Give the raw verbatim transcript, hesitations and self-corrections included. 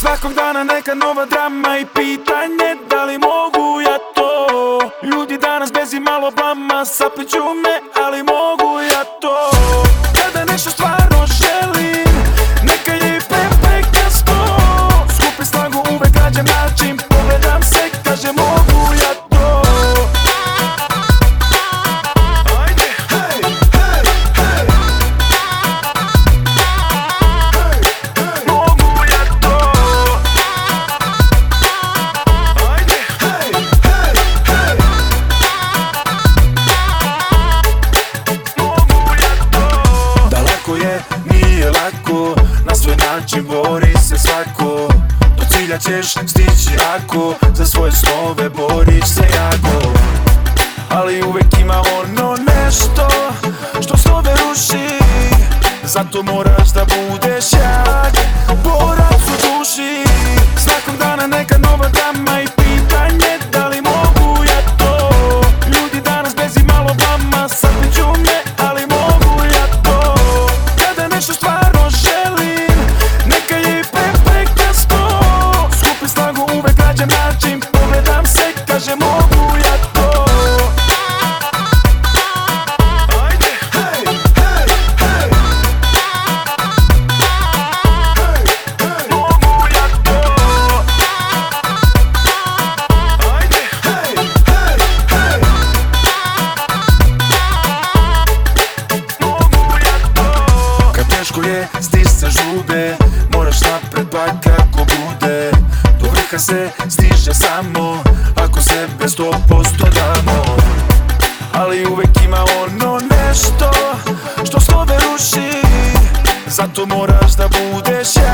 Svakog dana neka nova drama i pitanje da li mogu ja to. Ljudi danas bez i malo blama sapliću me, ali mogu ja to. Kada nešto stvarno želim, neka je i preprekasno. Skupim snagu, uvek nađem način, pogledam se, kažem mogu ja to. Ajde, hej, hej, hej. Mogu ja to. Ajde, hej, hej, hej. Mogu ja to. Da lako je, nije lako, na svoj način bori se svako. Do cilja ćeš stići ako za svoje snove boriš se jako. Ali uvek ima ono nešto što snove ruši, zato moraš da budeš jak, borac u duši. Svakog dana neka nova drama i pitanje da li mogu ja to. Ljudi danas bez i malo blama sapliću me, ali mogu ja to. Kada nešto stvarno želim, neka je i preprekasno. Skupim snagu, uvek nađem način, pogledam se, kažem mogu ja to. Ajde, hej, hej, hej. Hej, hej. Mogu ja to. Ajde, hej, hej, hej. Mogu ja to. Kad teško je, stisne žube, moraš napred pa kako bude. Do vrha se stiže samo ako sebe sto posto damo. Ali uvek ima ono nešto što snove ruši, zato moraš da budeš jak.